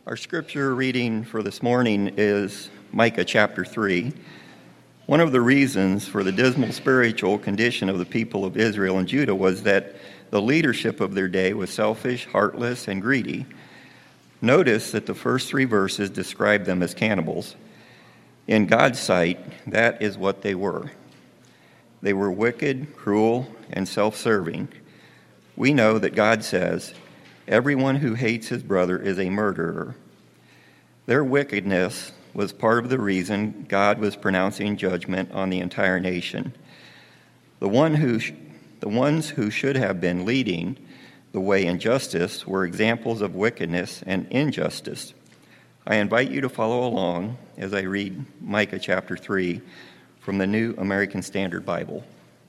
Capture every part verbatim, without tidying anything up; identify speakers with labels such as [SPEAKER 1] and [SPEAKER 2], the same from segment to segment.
[SPEAKER 1] Our scripture reading for this morning is Micah chapter three. One of the reasons for the dismal spiritual condition of the people of Israel and Judah was that the leadership of their day was selfish, heartless, and greedy. Notice that the first three verses describe them as cannibals. In God's sight, that is what they were. They were wicked, cruel, and self-serving. We know that God says, "Everyone who hates his brother is a murderer." Their wickedness was part of the reason God was pronouncing judgment on the entire nation. The one who, sh- the ones who should have been leading the way in justice were examples of wickedness and injustice. I invite you to follow along as I read Micah chapter three from the New American Standard Bible.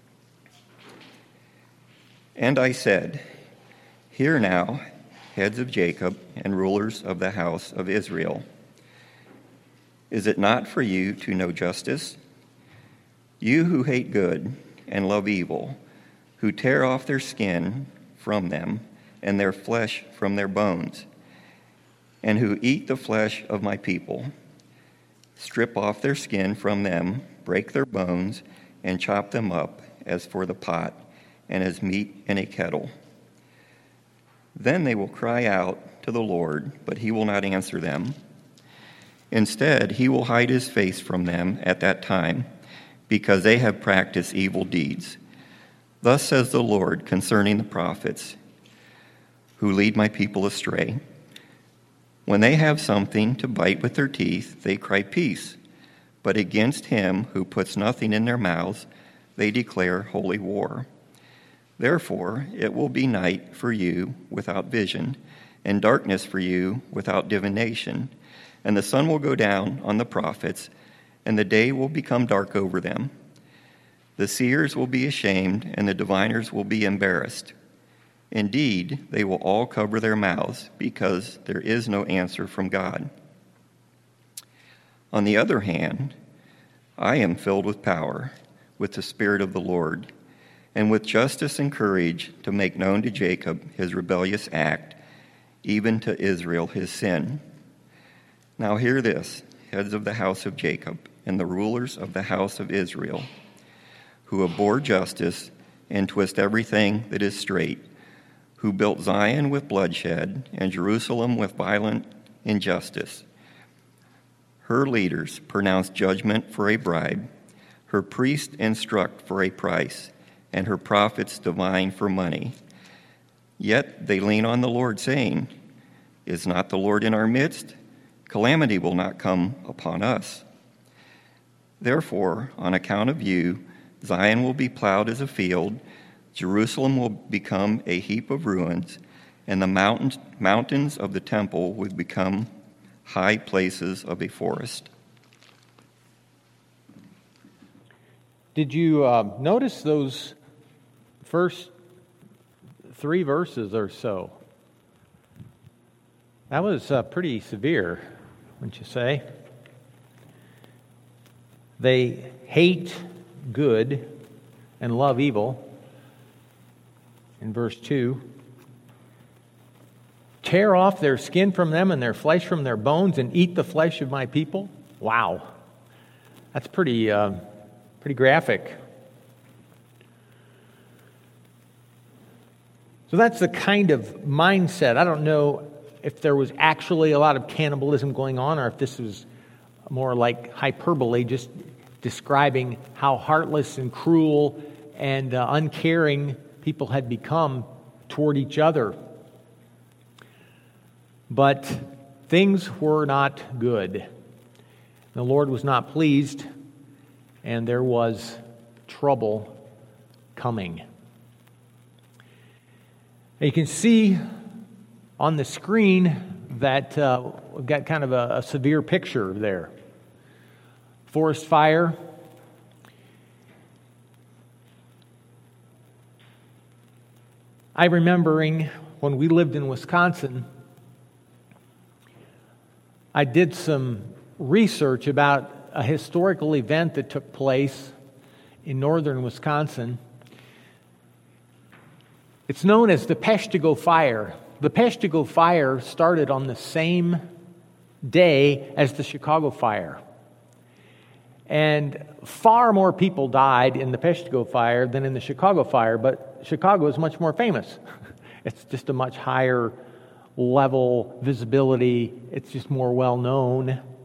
[SPEAKER 1] "And I said, 'Hear now, heads of Jacob and rulers of the house of Israel. Is it not for you to know justice? You who hate good and love evil, who tear off their skin from them and their flesh from their bones, and who eat the flesh of my people, strip off their skin from them, break their bones, and chop them up as for the pot and as meat in a kettle. Then they will cry out to the Lord, but he will not answer them. Instead, he will hide his face from them at that time, because they have practiced evil deeds. Thus says the Lord concerning the prophets who lead my people astray. When they have something to bite with their teeth, they cry peace, but against him who puts nothing in their mouths, they declare holy war. Therefore, it will be night for you without vision, and darkness for you without divination. And the sun will go down on the prophets, and the day will become dark over them. The seers will be ashamed, and the diviners will be embarrassed. Indeed, they will all cover their mouths, because there is no answer from God. On the other hand, I am filled with power, with the Spirit of the Lord, and with justice and courage to make known to Jacob his rebellious act, even to Israel his sin. Now hear this, heads of the house of Jacob and the rulers of the house of Israel, who abhor justice and twist everything that is straight, who built Zion with bloodshed and Jerusalem with violent injustice. Her leaders pronounce judgment for a bribe, her priests instruct for a price, and her prophets divine for money. Yet they lean on the Lord, saying, 'Is not the Lord in our midst? Calamity will not come upon us.' Therefore, on account of you, Zion will be plowed as a field, Jerusalem will become a heap of ruins, and the mountains, mountains of the temple will become high places of a forest."
[SPEAKER 2] Did you uh, notice those first three verses or so? That was uh, pretty severe, wouldn't you say? They hate good and love evil. In verse two, tear off their skin from them and their flesh from their bones and eat the flesh of my people. Wow, that's pretty, uh, pretty graphic. So that's the kind of mindset. I don't know if there was actually a lot of cannibalism going on or if this was more like hyperbole, just describing how heartless and cruel and uh, uncaring people had become toward each other. But things were not good. The Lord was not pleased, and there was trouble coming. You can see on the screen that uh, we've got kind of a, a severe picture there. Forest fire. I'm remembering when we lived in Wisconsin, I did some research about a historical event that took place in northern Wisconsin. It's known as the Peshtigo Fire. The Peshtigo Fire started on the same day as the Chicago fire. And far more people died in the Peshtigo fire than in the Chicago fire, but Chicago is much more famous. It's just a much higher level visibility. It's just more well known.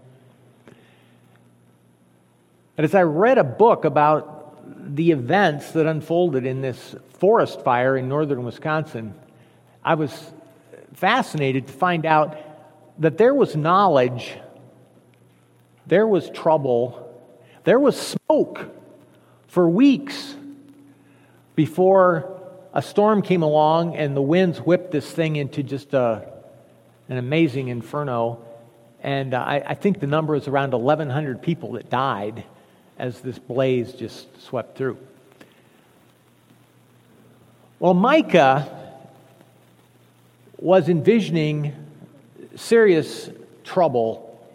[SPEAKER 2] And as I read a book about the events that unfolded in this forest fire in northern Wisconsin, I was fascinated to find out that there was knowledge, there was trouble, there was smoke for weeks before a storm came along and the winds whipped this thing into just a, an amazing inferno. And uh, I, I think the number is around eleven hundred people that died as this blaze just swept through. Well, Micah was envisioning serious trouble,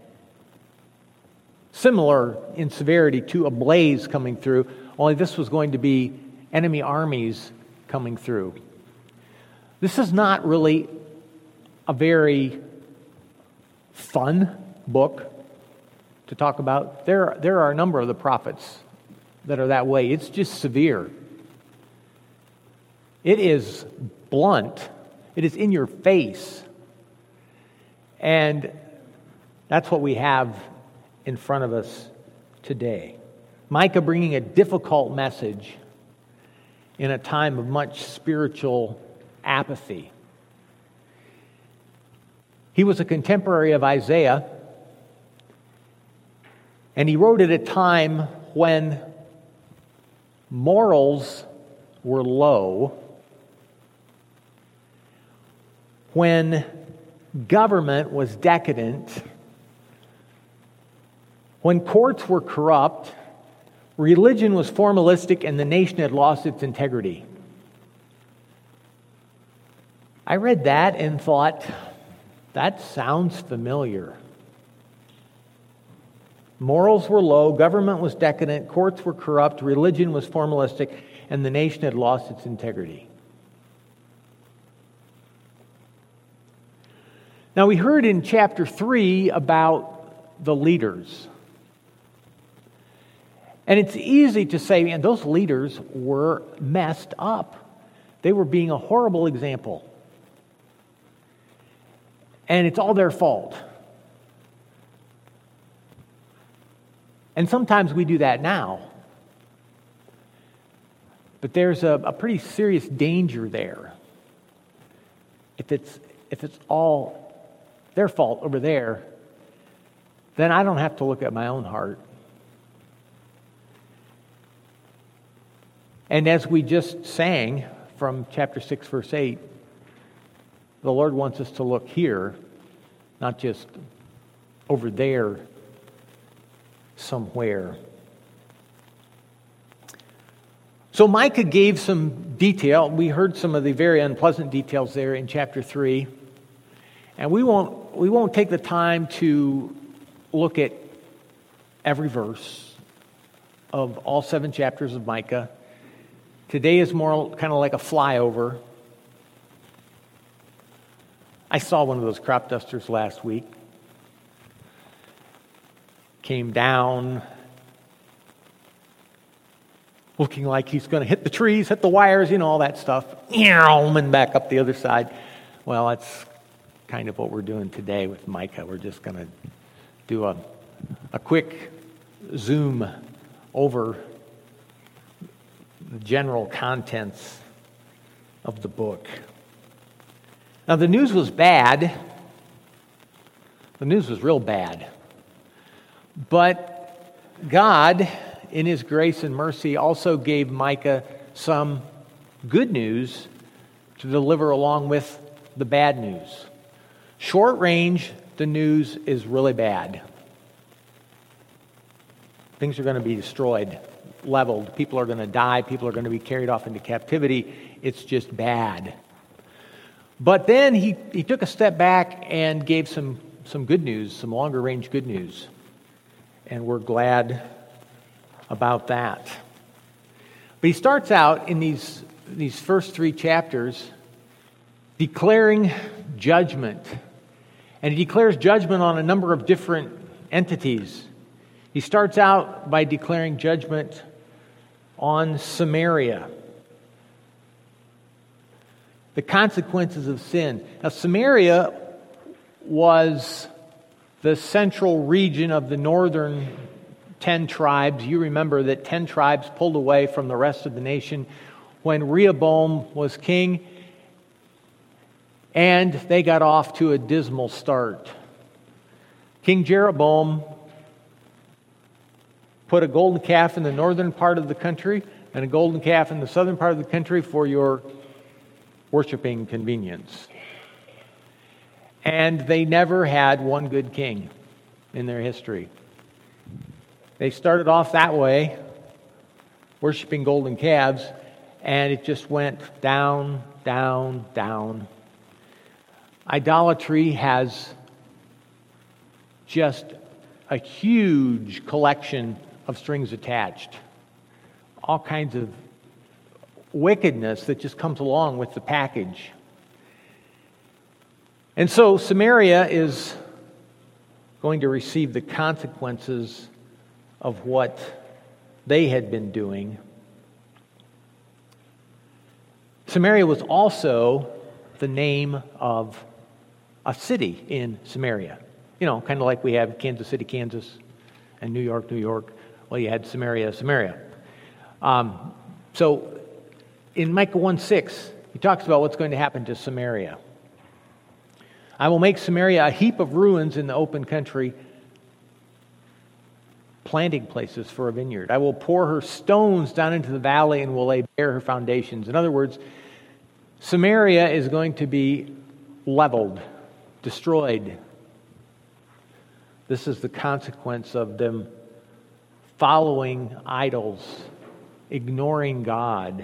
[SPEAKER 2] similar in severity to a blaze coming through, only this was going to be enemy armies coming through. This is not really a very fun book to talk about. There, there are a number of the prophets that are that way. It's just severe. It is blunt. It is in your face. And that's what we have in front of us today. Micah bringing a difficult message in a time of much spiritual apathy. He was a contemporary of Isaiah, and he wrote at a time when morals were low, when government was decadent, when courts were corrupt, religion was formalistic, and the nation had lost its integrity. I read that and thought, that sounds familiar. Morals were low, government was decadent, courts were corrupt, religion was formalistic, and the nation had lost its integrity. Now, we heard in chapter three about the leaders. And it's easy to say, man, those leaders were messed up. They were being a horrible example. And it's all their fault. And sometimes we do that now. But there's a, a pretty serious danger there. If it's, if it's all their fault over there, then I don't have to look at my own heart. And as we just sang from chapter six, verse eight, the Lord wants us to look here, not just over there somewhere. So Micah gave some detail. We heard some of the very unpleasant details there in chapter three. And we won't we won't take the time to look at every verse of all seven chapters of Micah. Today is more kind of like a flyover. I saw one of those crop dusters last week. Came down, looking like he's going to hit the trees, hit the wires, you know, all that stuff. And back up the other side. Well, that's kind of what we're doing today with Micah. We're just going to do a, a quick zoom over the general contents of the book. Now, the news was bad. The news was real bad. But God, in His grace and mercy, also gave Micah some good news to deliver along with the bad news. Short range, the news is really bad. Things are going to be destroyed, leveled. People are going to die. People are going to be carried off into captivity. It's just bad. But then he, he took a step back and gave some, some good news, some longer range good news. And we're glad about that. But he starts out in these, these first three chapters declaring judgment And he declares judgment on a number of different entities. He starts out by declaring judgment on Samaria. The consequences of sin. Now, Samaria was the central region of the northern ten tribes. You remember that ten tribes pulled away from the rest of the nation when Rehoboam was king, and they got off to a dismal start. King Jeroboam put a golden calf in the northern part of the country and a golden calf in the southern part of the country for your worshiping convenience. And they never had one good king in their history. They started off that way, worshiping golden calves, and it just went down, down, down. Idolatry has just a huge collection of strings attached. All kinds of wickedness that just comes along with the package. And so Samaria is going to receive the consequences of what they had been doing. Samaria was also the name of a city in Samaria. You know, kind of like we have Kansas City, Kansas, and New York, New York. Well, you had Samaria, Samaria. Um, so in Micah one six, he talks about what's going to happen to Samaria. I will make Samaria a heap of ruins in the open country, planting places for a vineyard. I will pour her stones down into the valley and will lay bare her foundations. In other words, Samaria is going to be leveled, destroyed. This is the consequence of them following idols, ignoring God.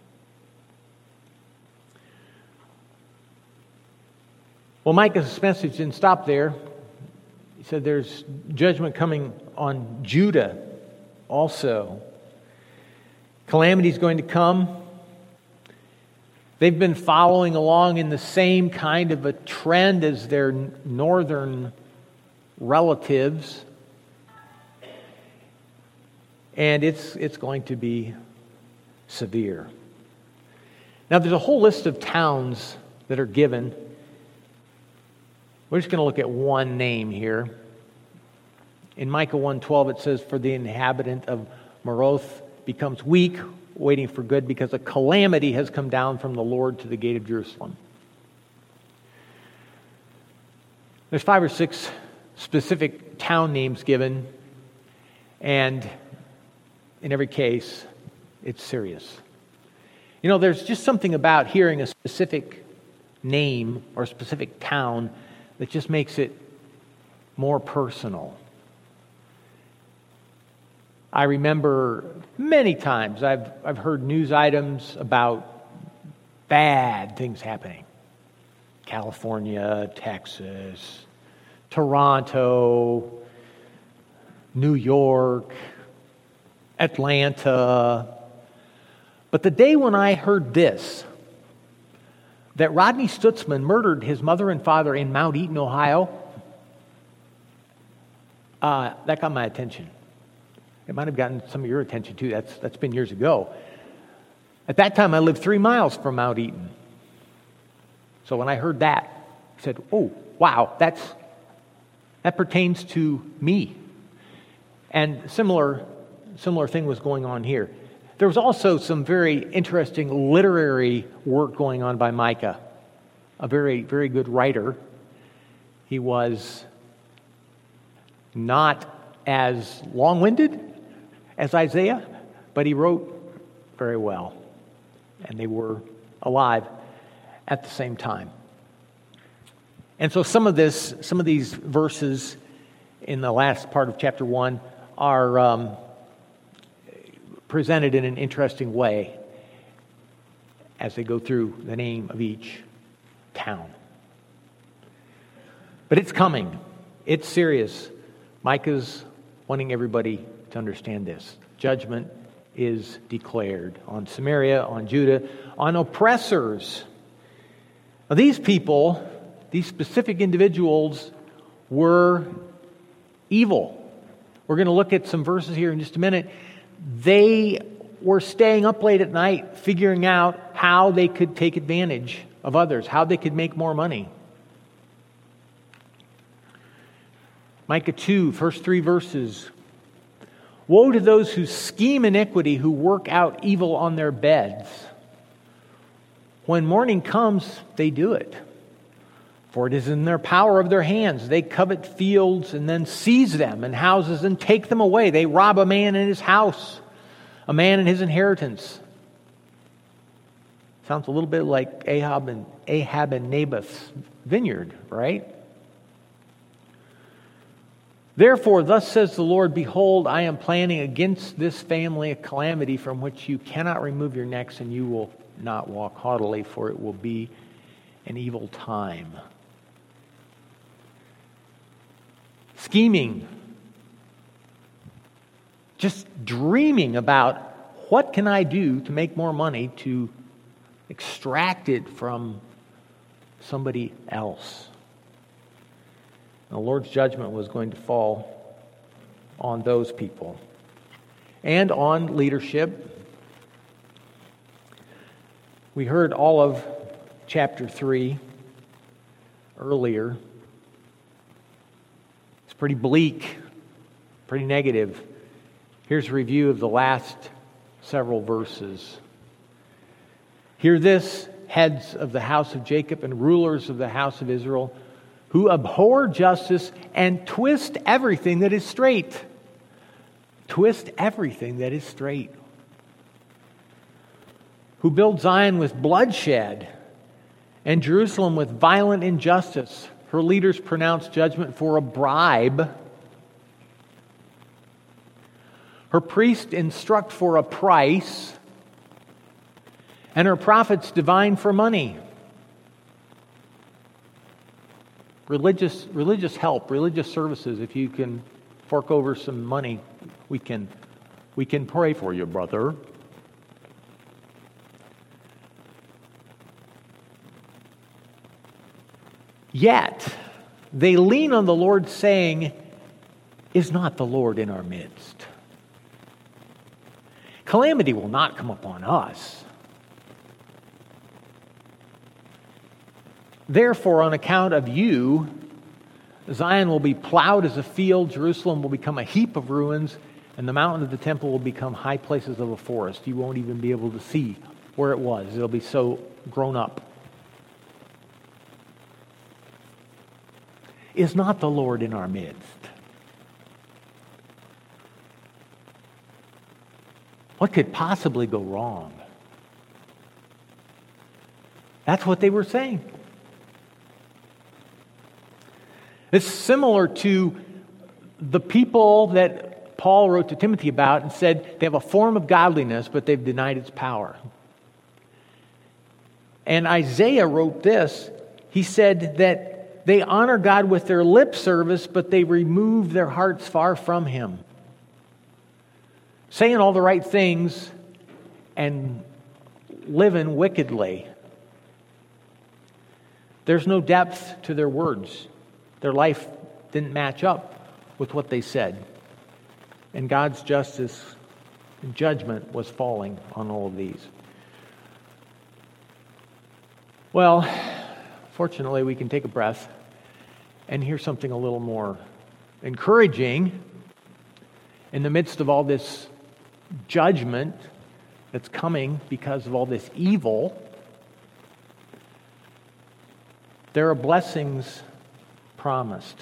[SPEAKER 2] Well, Micah's message didn't stop there. He said there's judgment coming on Judah also. Calamity is going to come. They've been following along in the same kind of a trend as their northern relatives. And it's it's going to be severe. Now, there's a whole list of towns that are given. We're just going to look at one name here. In Micah one twelve, it says, "For the inhabitant of Maroth becomes weak, waiting for good, because a calamity has come down from the Lord to the gate of Jerusalem." There's five or six specific town names given, and in every case, it's serious. You know, there's just something about hearing a specific name or a specific town that just makes it more personal. I remember many times I've I've heard news items about bad things happening. California, Texas, Toronto, New York, Atlanta. But the day when I heard this, that Rodney Stutzman murdered his mother and father in Mount Eaton, Ohio, uh, that got my attention. It might have gotten some of your attention too. That's that's been years ago. At that time, I lived three miles from Mount Eaton. So when I heard that, I said, "Oh, wow, that's that pertains to me." And similar similar thing was going on here. There was also some very interesting literary work going on by Micah, a very, very good writer. He was not as long-winded as Isaiah, but he wrote very well. And they were alive at the same time. And so some of this, some of these verses in the last part of chapter one are um, presented in an interesting way as they go through the name of each town. But it's coming. It's serious. Micah's wanting everybody to understand this. Judgment is declared on Samaria, on Judah, on oppressors. Now, these people these specific individuals were evil. We're going to look at some verses here in just a minute. They were staying up late at night figuring out how they could take advantage of others, how they could make more money. Micah two, first three verses. Woe to those who scheme iniquity, who work out evil on their beds. When morning comes, they do it. For it is in their power of their hands. They covet fields and then seize them, and houses and take them away. They rob a man in his house, a man in his inheritance. Sounds a little bit like Ahab and Ahab and Naboth's vineyard, right? Therefore, thus says the Lord, behold, I am planning against this family a calamity from which you cannot remove your necks, and you will not walk haughtily, for it will be an evil time. Scheming. Just dreaming about what can I do to make more money, to extract it from somebody else. The Lord's judgment was going to fall on those people and on leadership. We heard all of chapter three earlier. It's pretty bleak, pretty negative. Here's a review of the last several verses. Hear this, heads of the house of Jacob and rulers of the house of Israel, who abhor justice and twist everything that is straight. Twist everything that is straight. Who build Zion with bloodshed and Jerusalem with violent injustice. Her leaders pronounce judgment for a bribe. Her priests instruct for a price. And her prophets divine for money. Religious religious help, religious services. If you can fork over some money, we can we can pray for you, brother. Yet they lean on the Lord, saying, "Is not the Lord in our midst?" Calamity will not come upon us. Therefore, on account of you, Zion will be plowed as a field, Jerusalem will become a heap of ruins, and the mountain of the temple will become high places of a forest. You won't even be able to see where it was. It'll be so grown up. Is not the Lord in our midst? What could possibly go wrong? That's what they were saying. It's similar to the people that Paul wrote to Timothy about and said they have a form of godliness, but they've denied its power. And Isaiah wrote this. He said that they honor God with their lip service, but they remove their hearts far from Him. Saying all the right things and living wickedly. There's no depth to their words. Their life didn't match up with what they said. And God's justice and judgment was falling on all of these. Well, fortunately, we can take a breath and hear something a little more encouraging in the midst of all this judgment that's coming because of all this evil. There are blessings promised.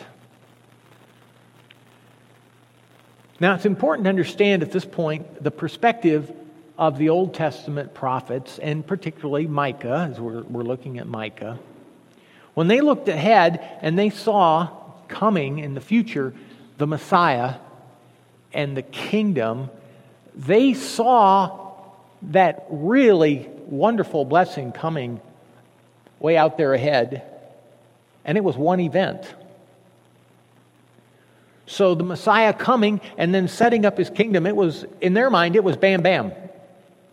[SPEAKER 2] Now, it's important to understand at this point the perspective of the Old Testament prophets, and particularly Micah, as we're, we're looking at Micah. When they looked ahead and they saw coming in the future the Messiah and the kingdom, they saw that really wonderful blessing coming way out there ahead. And it was one event. So the Messiah coming and then setting up His kingdom, it was, in their mind, it was bam, bam.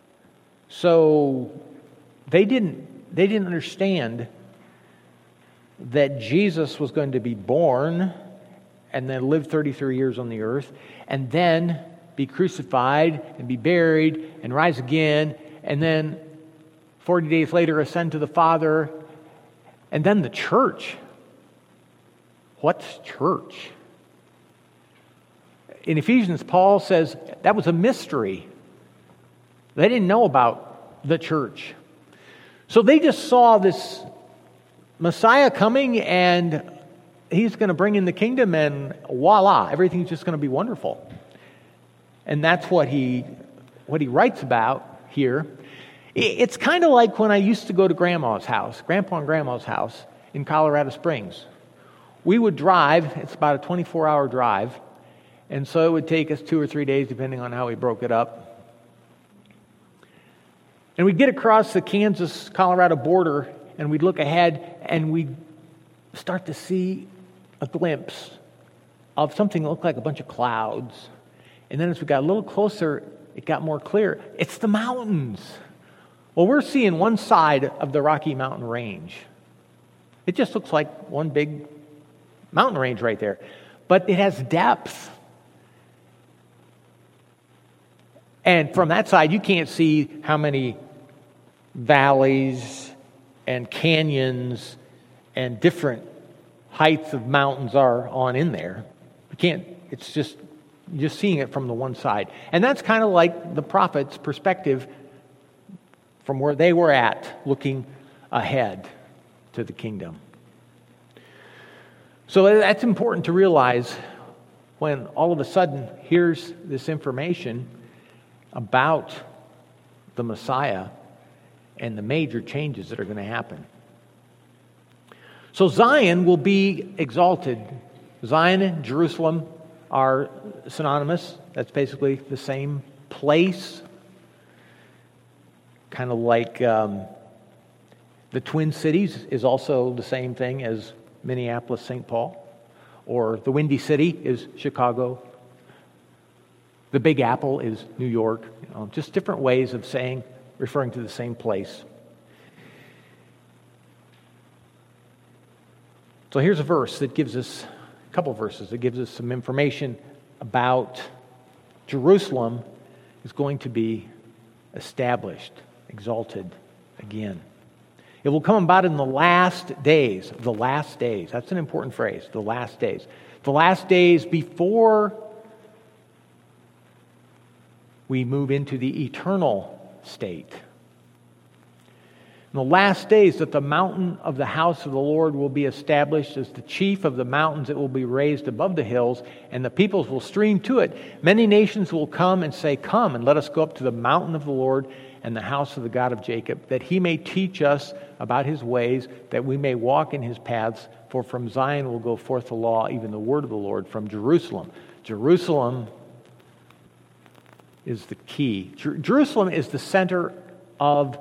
[SPEAKER 2] So they didn't, they didn't understand that Jesus was going to be born and then live thirty-three years on the earth, and then be crucified and be buried and rise again, and then forty days later ascend to the Father, and then the church. What's church? In Ephesians, Paul says that was a mystery. They didn't know about the church. So they just saw this Messiah coming, and he's going to bring in the kingdom, and voila, everything's just going to be wonderful. And that's what he what he writes about here. It's kind of like when I used to go to Grandma's house, Grandpa and Grandma's house in Colorado Springs. We would drive, it's about a twenty-four hour drive, and so it would take us two or three days depending on how we broke it up. And we'd get across the Kansas-Colorado border, and we'd look ahead, and we'd start to see a glimpse of something that looked like a bunch of clouds. And then as we got a little closer, it got more clear. It's the mountains. Well, we're seeing one side of the Rocky Mountain range. It just looks like one big mountain range right there. But it has depth. And from that side, you can't see how many valleys and canyons and different heights of mountains are on in there. You can't, it's just, just seeing it from the one side. And that's kind of like the prophet's perspective from where they were at, looking ahead to the kingdom. So that's important to realize when all of a sudden here's this information about the Messiah and the major changes that are going to happen. So Zion will be exalted. Zion and Jerusalem are synonymous. That's basically the same place. Kind of like um, the Twin Cities is also the same thing as Minneapolis, Saint Paul. Or the Windy City is Chicago. The Big Apple is New York. You know, just different ways of saying, referring to the same place. So here's a verse that gives us, a couple of verses that gives us some information about Jerusalem is going to be established, exalted again. It will come about in the last days, the last days. That's an important phrase, the last days. The last days before we move into the eternal state. In the last days that the mountain of the house of the Lord will be established as the chief of the mountains. It will be raised above the hills, and the peoples will stream to it. Many nations will come and say, "Come, and let us go up to the mountain of the Lord and the house of the God of Jacob, that he may teach us about his ways, that we may walk in his paths. For from Zion will go forth the law, even the word of the Lord from Jerusalem." Jerusalem is the key. Jer- Jerusalem is the center of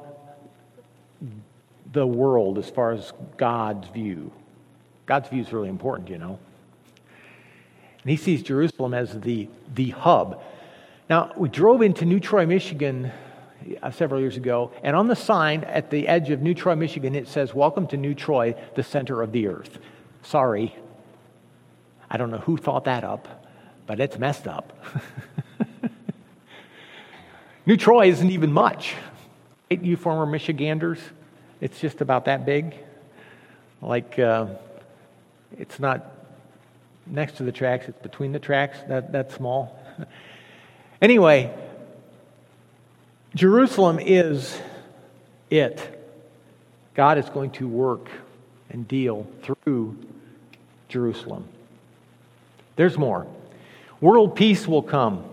[SPEAKER 2] the world as far as God's view. God's view is really important, you know. And he sees Jerusalem as the, the hub. Now, we drove into New Troy, Michigan uh, several years ago, and on the sign at the edge of New Troy, Michigan, it says, "Welcome to New Troy, the center of the earth." Sorry. I don't know who thought that up, but it's messed up. New Troy isn't even much. Right, you former Michiganders? It's just about that big. Like, uh, it's not next to the tracks, it's between the tracks, that, that small. Anyway, Jerusalem is it. God is going to work and deal through Jerusalem. There's more. World peace will come.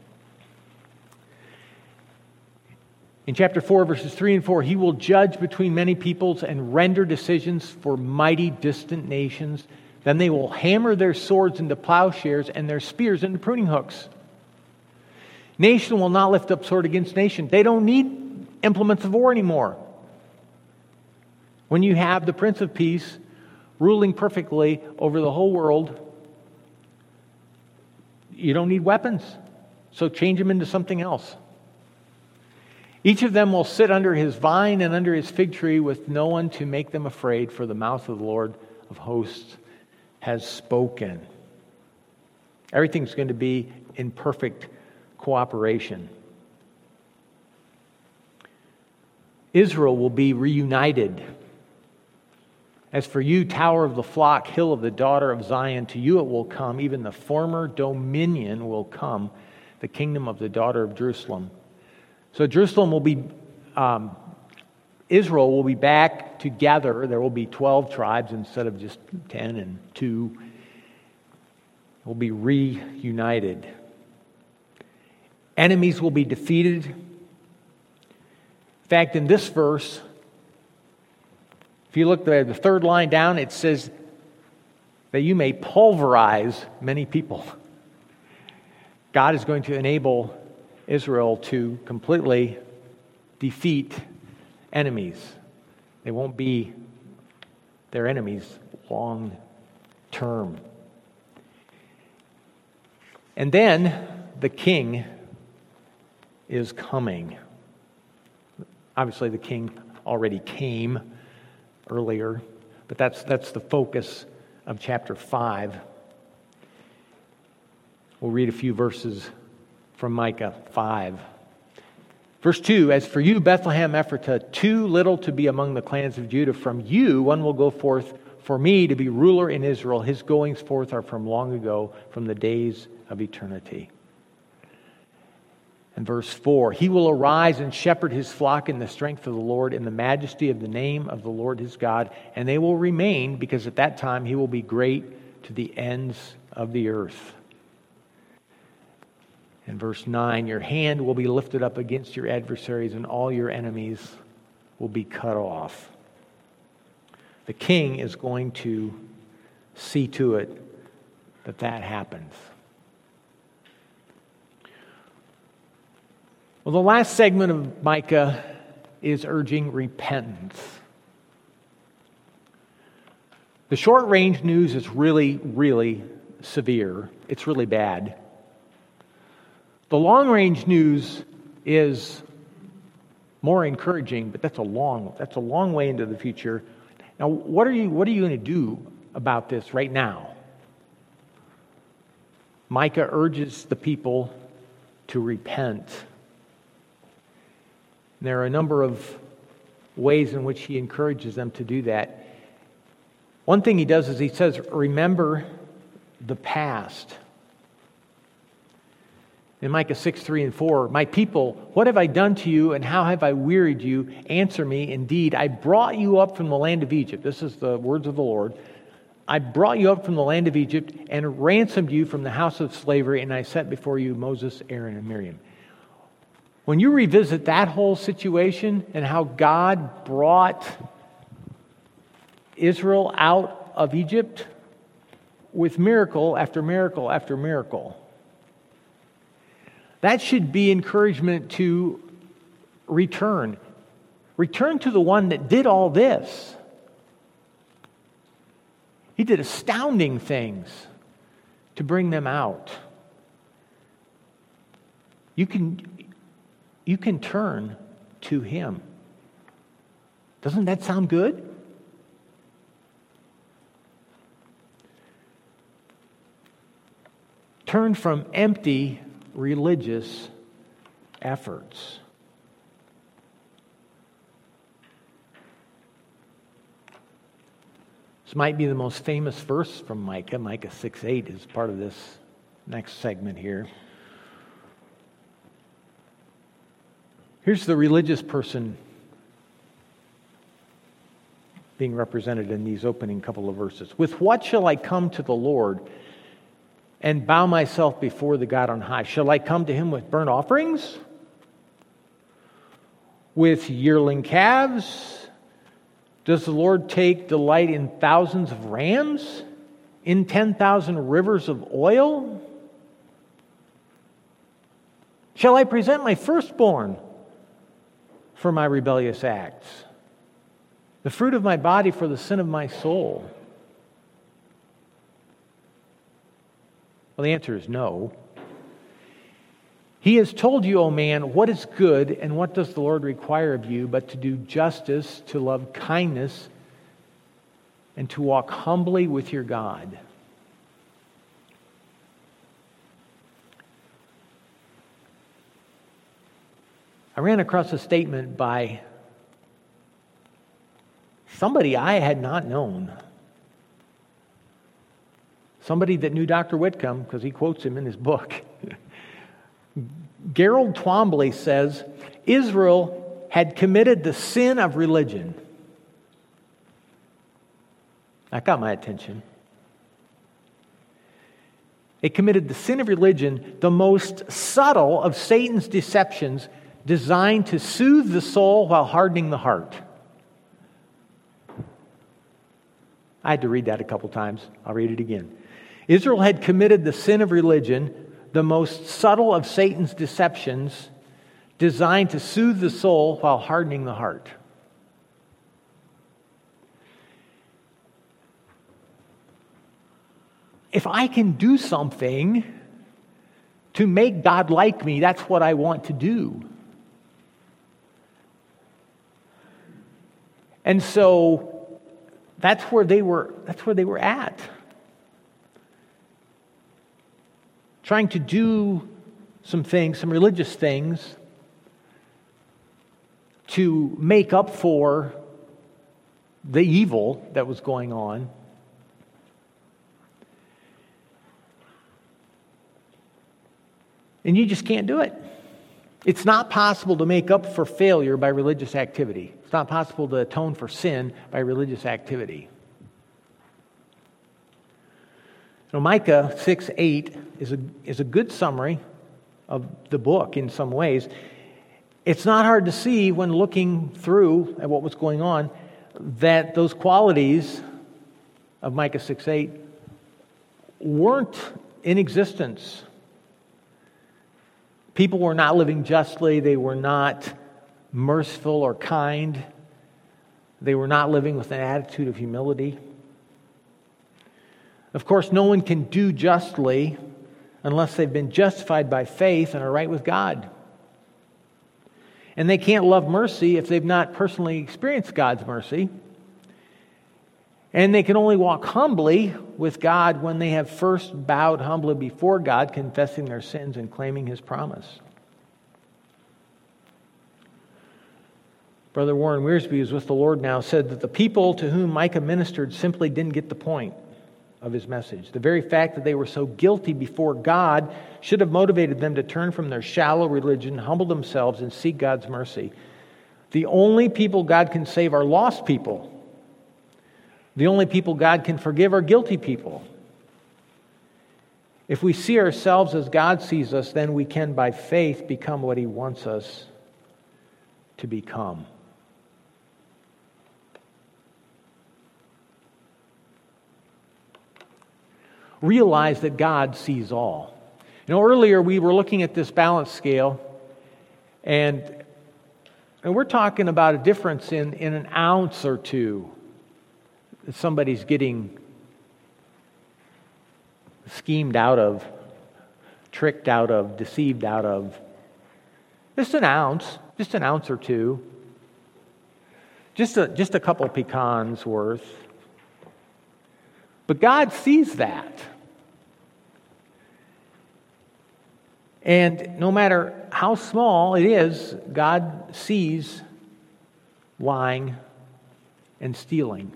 [SPEAKER 2] In chapter four, verses three and four, he will judge between many peoples and render decisions for mighty distant nations. Then they will hammer their swords into plowshares and their spears into pruning hooks. Nation will not lift up sword against nation. They don't need implements of war anymore. When you have the Prince of Peace ruling perfectly over the whole world, you don't need weapons. So change them into something else. Each of them will sit under his vine and under his fig tree with no one to make them afraid, for the mouth of the Lord of hosts has spoken. Everything's going to be in perfect cooperation. Israel will be reunited. As for you, tower of the flock, hill of the daughter of Zion, to you it will come, even the former dominion will come, the kingdom of the daughter of Jerusalem. So Jerusalem will be, um, Israel will be back together. There will be twelve tribes instead of just ten and two. Will be reunited. Enemies will be defeated. In fact, in this verse, if you look at the third line down, it says that you may pulverize many people. God is going to enable Israel to completely defeat enemies. They won't be their enemies long term. And then the king is coming. Obviously, the king already came earlier, but that's that's the focus of chapter five. We'll read a few verses from Micah five. Verse two, as for you, Bethlehem Ephratah, too little to be among the clans of Judah, from you one will go forth for me to be ruler in Israel. His goings forth are from long ago, from the days of eternity. And verse four, he will arise and shepherd his flock in the strength of the Lord, in the majesty of the name of the Lord his God, and they will remain, because at that time he will be great to the ends of the earth. In verse nine, your hand will be lifted up against your adversaries, and all your enemies will be cut off. The king is going to see to it that that happens. Well, the last segment of Micah is urging repentance. The short-range news is really, really severe. It's really bad. The long-range news is more encouraging, but that's a long that's a long way into the future. Now, what are you what are you going to do about this right now? Micah urges the people to repent. There are a number of ways in which he encourages them to do that. One thing he does is he says, remember the past. In Micah six, three and four, my people, what have I done to you and how have I wearied you? Answer me. Indeed, I brought you up from the land of Egypt. This is the words of the Lord. I brought you up from the land of Egypt and ransomed you from the house of slavery, and I set before you Moses, Aaron, and Miriam. When you revisit that whole situation and how God brought Israel out of Egypt with miracle after miracle after miracle, that should be encouragement to return. Return to the one that did all this. He did astounding things to bring them out. You can, you can turn to Him. Doesn't that sound good? Turn from empty religious efforts. This might be the most famous verse from Micah. Micah six eight is part of this next segment here. Here's the religious person being represented in these opening couple of verses. With what shall I come to the Lord and bow myself before the God on high? Shall I come to Him with burnt offerings? With yearling calves? Does the Lord take delight in thousands of rams? In ten thousand rivers of oil? Shall I present my firstborn for my rebellious acts? The fruit of my body for the sin of my soul? Well, the answer is no. He has told you, O man, what is good and what does the Lord require of you, but to do justice, to love kindness, and to walk humbly with your God. I ran across a statement by somebody I had not known. Somebody that knew Doctor Whitcomb, because he quotes him in his book. Gerald Twombly says, Israel had committed the sin of religion. That got my attention. It committed the sin of religion, the most subtle of Satan's deceptions, designed to soothe the soul while hardening the heart. I had to read that a couple times. I'll read it again. Israel had committed the sin of religion, the most subtle of Satan's deceptions, designed to soothe the soul while hardening the heart. If I can do something to make God like me, that's what I want to do. And so that's where they were, that's where they were at. Trying to do some things, some religious things, to make up for the evil that was going on. And you just can't do it. It's not possible to make up for failure by religious activity. It's not possible to atone for sin by religious activity. So Micah six eight is a, is a good summary of the book in some ways. It's not hard to see when looking through at what was going on that those qualities of Micah six eight weren't in existence. People were not living justly. They were not merciful or kind. They were not living with an attitude of humility. Of course, no one can do justly unless they've been justified by faith and are right with God. And they can't love mercy if they've not personally experienced God's mercy. And they can only walk humbly with God when they have first bowed humbly before God, confessing their sins and claiming His promise. Brother Warren Wiersbe, who's with the Lord now, said that the people to whom Micah ministered simply didn't get the point of his message. The very fact that they were so guilty before God should have motivated them to turn from their shallow religion, humble themselves, and seek God's mercy. The only people God can save are lost people. The only people God can forgive are guilty people. If we see ourselves as God sees us, then we can, by faith, become what He wants us to become. Realize that God sees all. You know, earlier we were looking at this balance scale, and, and we're talking about a difference in, in an ounce or two. Somebody's getting schemed out of, tricked out of, deceived out of. Just an ounce, just an ounce or two. Just a, just a couple pecans worth. But God sees that. And no matter how small it is, God sees lying and stealing.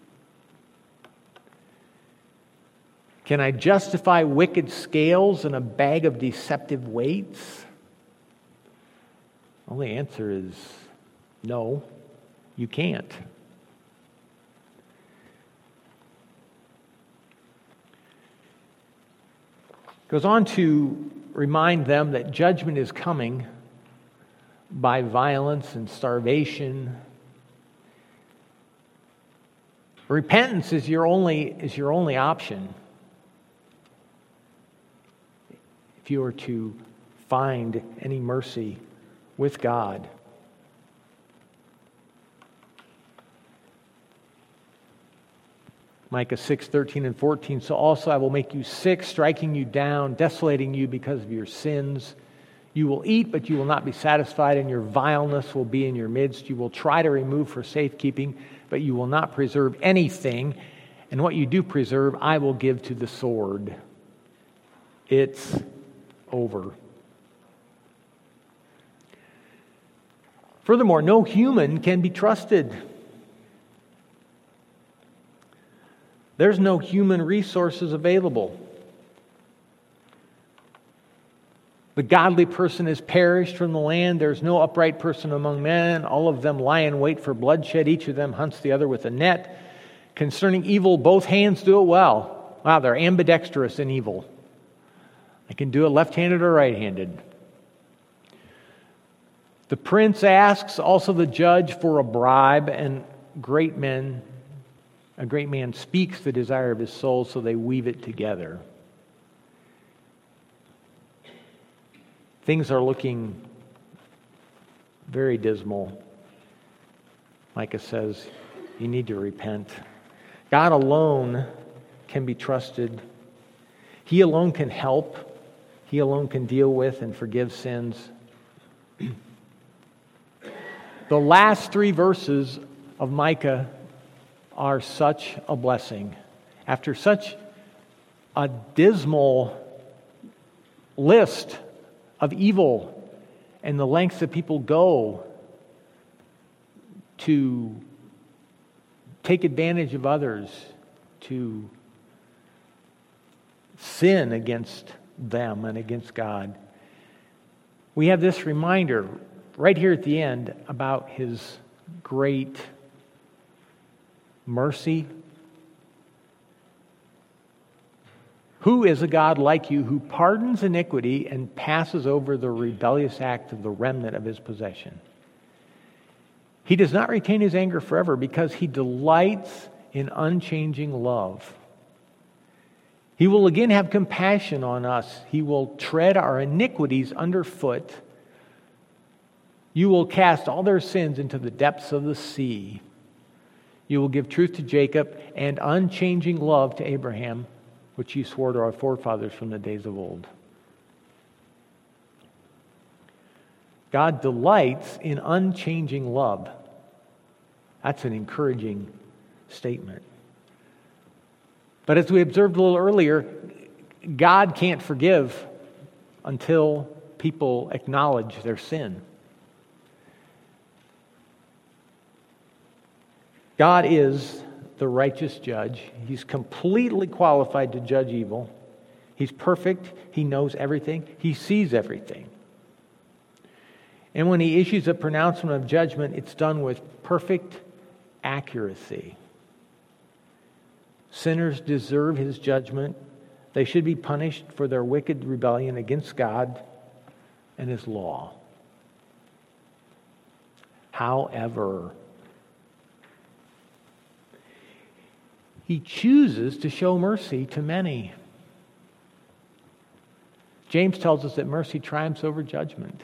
[SPEAKER 2] Can I justify wicked scales and a bag of deceptive weights? Well, the answer is no, you can't. Goes on to remind them that judgment is coming by violence and starvation. Repentance is your only is your only option if you are to find any mercy with God. Micah six, thirteen and fourteen, so also I will make you sick, striking you down, desolating you because of your sins. You will eat, but you will not be satisfied, and your vileness will be in your midst. You will try to remove for safekeeping, but you will not preserve anything. And what you do preserve, I will give to the sword. It's over. Furthermore, no human can be trusted. There's no human resources available. The godly person has perished from the land. There's no upright person among men. All of them lie in wait for bloodshed. Each of them hunts the other with a net. Concerning evil, both hands do it well. Wow, they're ambidextrous in evil. They can do it left-handed or right-handed. The prince asks, also the judge, for a bribe, and great men, a great man speaks the desire of his soul, so they weave it together. Things are looking very dismal. Micah says, you need to repent. God alone can be trusted. He alone can help. He alone can deal with and forgive sins. The last three verses of Micah are such a blessing. After such a dismal list of evil and the lengths that people go to take advantage of others, to sin against them and against God, we have this reminder right here at the end about His great mercy. Who is a God like you who pardons iniquity and passes over the rebellious act of the remnant of His possession? He does not retain His anger forever because He delights in unchanging love. He will again have compassion on us. He will tread our iniquities underfoot. You will cast all their sins into the depths of the sea. You will give truth to Jacob and unchanging love to Abraham, which you swore to our forefathers from the days of old. God delights in unchanging love. That's an encouraging statement. But as we observed a little earlier, God can't forgive until people acknowledge their sin. God is the righteous judge. He's completely qualified to judge evil. He's perfect. He knows everything. He sees everything. And when He issues a pronouncement of judgment, it's done with perfect accuracy. Sinners deserve His judgment. They should be punished for their wicked rebellion against God and His law. However, He chooses to show mercy to many. James tells us that mercy triumphs over judgment.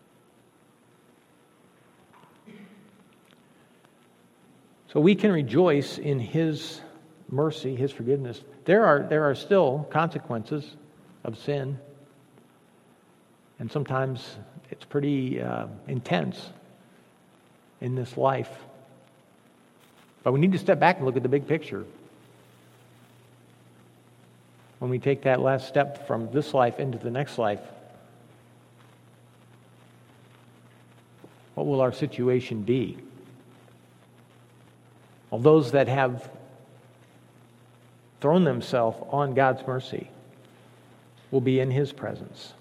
[SPEAKER 2] So we can rejoice in His mercy, His forgiveness. There are, there are still consequences of sin. And sometimes it's pretty uh, intense in this life. But we need to step back and look at the big picture. When we take that last step from this life into the next life, what will our situation be? Well, those that have thrown themselves on God's mercy will be in His presence.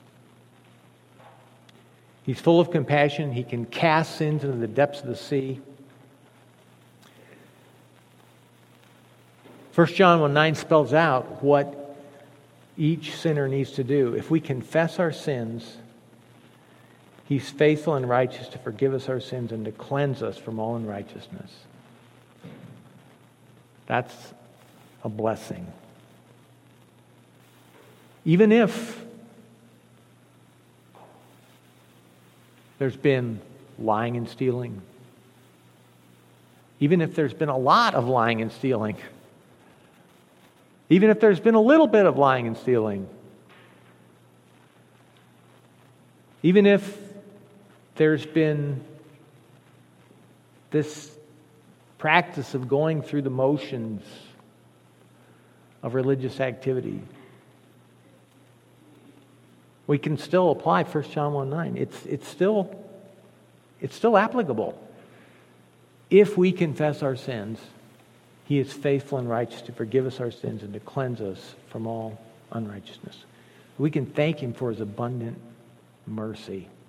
[SPEAKER 2] He's full of compassion. He can cast sins into the depths of the sea. First John one nine spells out what each sinner needs to do. If we confess our sins, He's faithful and righteous to forgive us our sins and to cleanse us from all unrighteousness. That's a blessing. Even if there's been lying and stealing, even if there's been a lot of lying and stealing, even if there's been a little bit of lying and stealing, even if there's been this practice of going through the motions of religious activity. We can still apply First John one nine. It's, it's, still, it's still applicable. If we confess our sins, He is faithful and righteous to forgive us our sins and to cleanse us from all unrighteousness. We can thank Him for His abundant mercy.